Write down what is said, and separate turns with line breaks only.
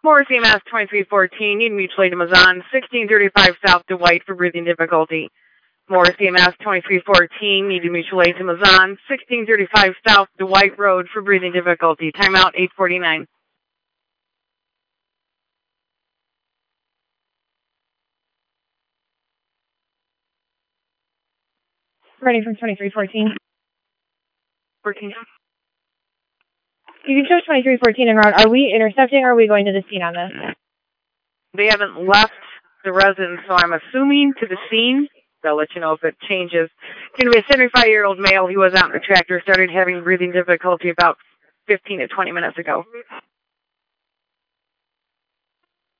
Morris EMS 2314, need mutual aid to Mazan, 1635 South to White for breathing difficulty. Morris EMS 2314, need mutual aid to Mazan, 1635 South to White Road for breathing difficulty. Timeout 8:49.
Ready for 2314.
14.
You can show 2314 en route. Are we intercepting or are we going to the scene on this?
They haven't left the residence, so I'm assuming to the scene. They'll let you know if it changes. It's going to be a 75-year-old male. He was out in the tractor, started having breathing difficulty about 15 to 20 minutes ago.